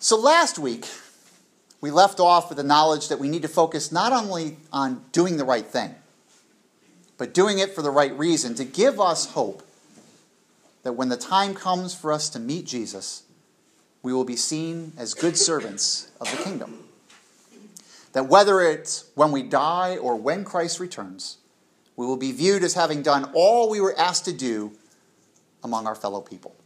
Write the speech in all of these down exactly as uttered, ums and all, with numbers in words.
So last week, we left off with the knowledge that we need to focus not only on doing the right thing, but doing it for the right reason, to give us hope that when the time comes for us to meet Jesus, we will be seen as good servants of the kingdom. That whether it's when we die or when Christ returns, we will be viewed as having done all we were asked to do among our fellow people.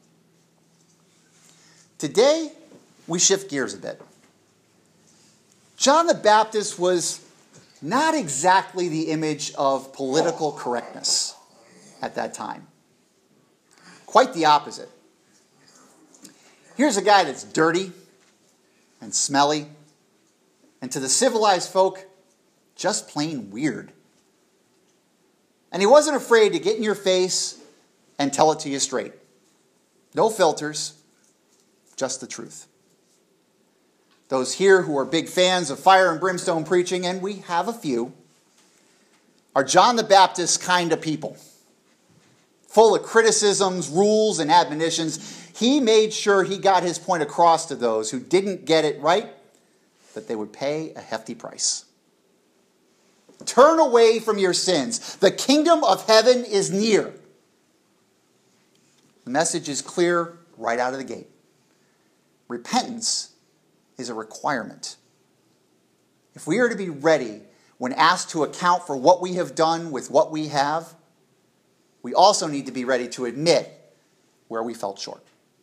Today, we shift gears a bit. John the Baptist was not exactly the image of political correctness at that time. Quite the opposite. Here's a guy that's dirty and smelly, and to the civilized folk, just plain weird. And he wasn't afraid to get in your face and tell it to you straight. No filters, just the truth. Those here who are big fans of fire and brimstone preaching, and we have a few, are John the Baptist's kind of people. Full of criticisms, rules, and admonitions, he made sure he got his point across to those who didn't get it right, that they would pay a hefty price. Turn away from your sins. The kingdom of heaven is near. The message is clear right out of the gate. Repentance is a requirement. If we are to be ready when asked to account for what we have done with what we have, we also need to be ready to admit where we fell short.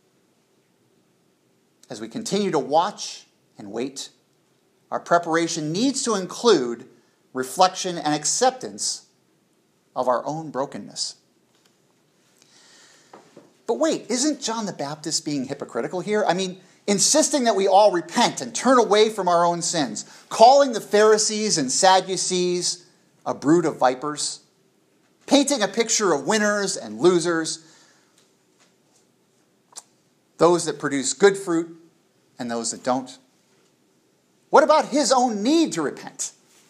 As we continue to watch and wait, our preparation needs to include reflection and acceptance of our own brokenness. But wait, isn't John the Baptist being hypocritical here? I mean, insisting that we all repent and turn away from our own sins, calling the Pharisees and Sadducees a brood of vipers, painting a picture of winners and losers, those that produce good fruit and those that don't. What about his own need to repent?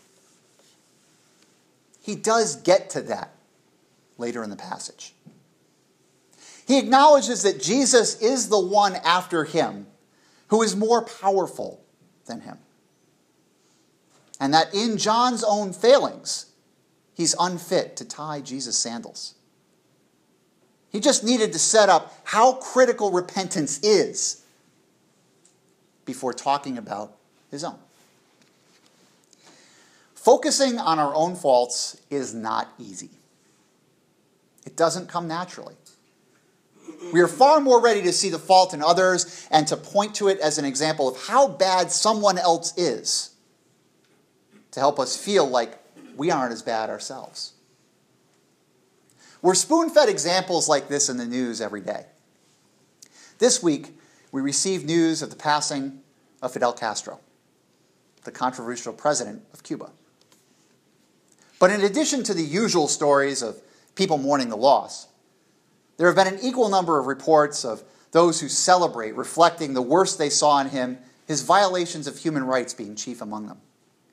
He does get to that later in the passage. He acknowledges that Jesus is the one after him who is more powerful than him. And that in John's own failings, he's unfit to tie Jesus' sandals. He just needed to set up how critical repentance is before talking about his own. Focusing on our own faults is not easy. It doesn't come naturally. We are far more ready to see the fault in others and to point to it as an example of how bad someone else is to help us feel like we aren't as bad ourselves. We're spoon-fed examples like this in the news every day. This week, we received news of the passing of Fidel Castro, the controversial president of Cuba. But in addition to the usual stories of people mourning the loss, there have been an equal number of reports of those who celebrate, reflecting the worst they saw in him, his violations of human rights being chief among them.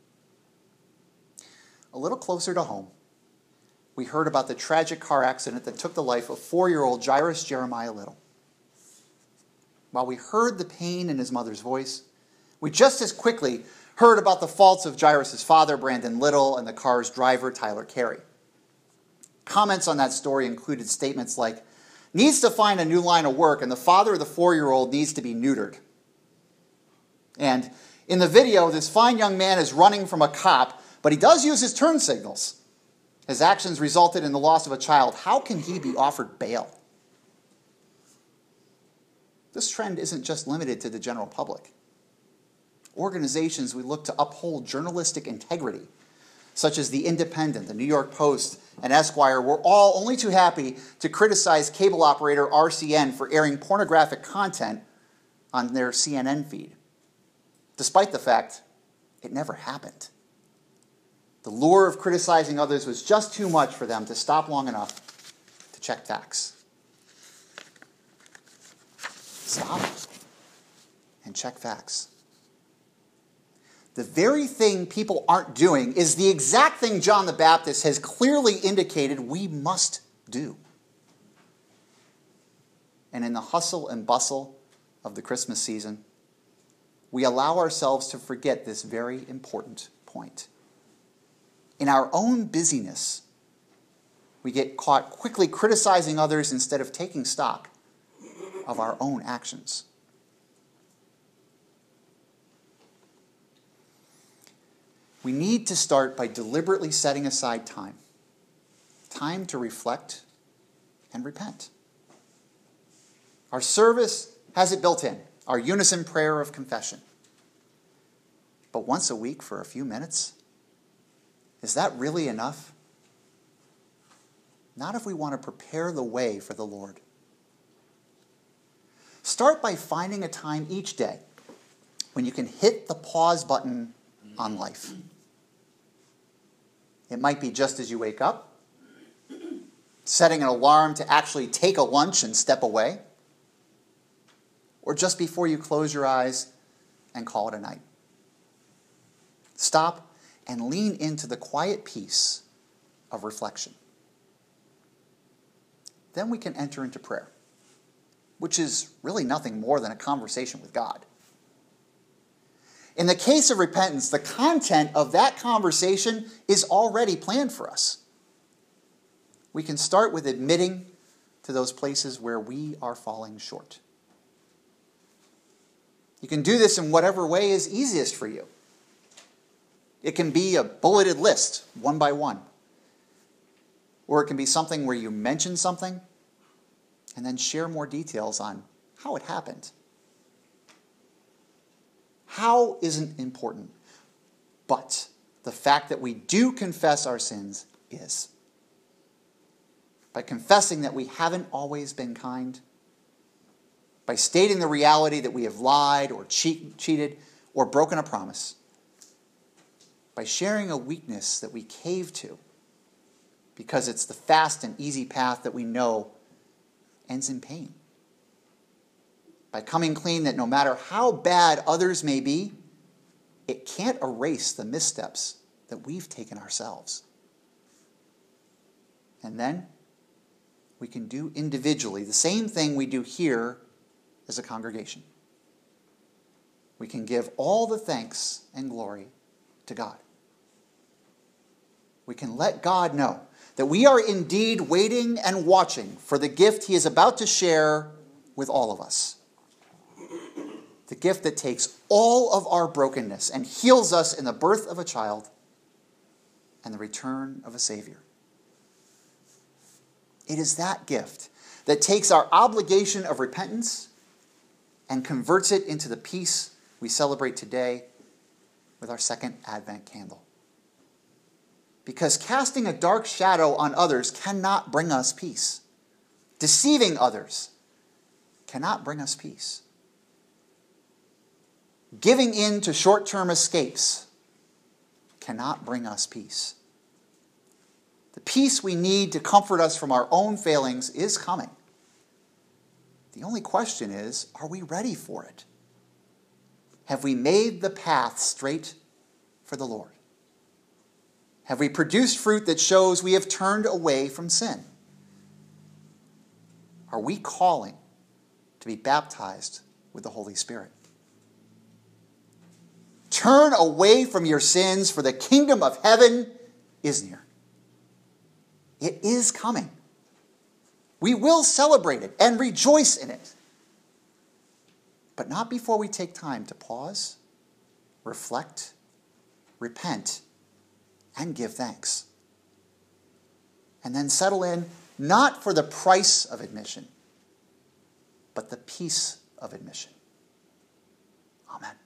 A little closer to home, we heard about the tragic car accident that took the life of four-year-old Jairus Jeremiah Little. While we heard the pain in his mother's voice, we just as quickly heard about the faults of Jairus' father, Brandon Little, and the car's driver, Tyler Carey. Comments on that story included statements like, needs to find a new line of work, and the father of the four-year-old needs to be neutered. And in the video, this fine young man is running from a cop, but he does use his turn signals. His actions resulted in the loss of a child. How can he be offered bail? This trend isn't just limited to the general public. Organizations we look to uphold journalistic integrity, such as The Independent, The New York Post, and Esquire, were all only too happy to criticize cable operator R C N for airing pornographic content on their C N N feed, despite the fact it never happened. The lure of criticizing others was just too much for them to stop long enough to check facts. Stop and check facts. The very thing people aren't doing is the exact thing John the Baptist has clearly indicated we must do. And in the hustle and bustle of the Christmas season, we allow ourselves to forget this very important point. In our own busyness, we get caught quickly criticizing others instead of taking stock of our own actions. We need to start by deliberately setting aside time. Time to reflect and repent. Our service has it built in, our unison prayer of confession. But once a week for a few minutes, is that really enough? Not if we want to prepare the way for the Lord. Start by finding a time each day when you can hit the pause button on life. It might be just as you wake up, setting an alarm to actually take a lunch and step away, or just before you close your eyes and call it a night. Stop and lean into the quiet peace of reflection. Then we can enter into prayer, which is really nothing more than a conversation with God. In the case of repentance, the content of that conversation is already planned for us. We can start with admitting to those places where we are falling short. You can do this in whatever way is easiest for you. It can be a bulleted list, one by one. Or it can be something where you mention something and then share more details on how it happened. How isn't important, but the fact that we do confess our sins is. By confessing that we haven't always been kind, by stating the reality that we have lied or cheat, cheated or broken a promise, by sharing a weakness that we cave to because it's the fast and easy path that we know ends in pain. By coming clean that no matter how bad others may be, it can't erase the missteps that we've taken ourselves. And then we can do individually the same thing we do here as a congregation. We can give all the thanks and glory to God. We can let God know that we are indeed waiting and watching for the gift he is about to share with all of us. The gift that takes all of our brokenness and heals us in the birth of a child and the return of a Savior. It is that gift that takes our obligation of repentance and converts it into the peace we celebrate today with our second Advent candle. Because casting a dark shadow on others cannot bring us peace. Deceiving others cannot bring us peace. Giving in to short-term escapes cannot bring us peace. The peace we need to comfort us from our own failings is coming. The only question is, are we ready for it? Have we made the path straight for the Lord? Have we produced fruit that shows we have turned away from sin? Are we calling to be baptized with the Holy Spirit? Turn away from your sins, for the kingdom of heaven is near. It is coming. We will celebrate it and rejoice in it. But not before we take time to pause, reflect, repent, and give thanks. And then settle in, not for the price of admission, but the peace of admission. Amen.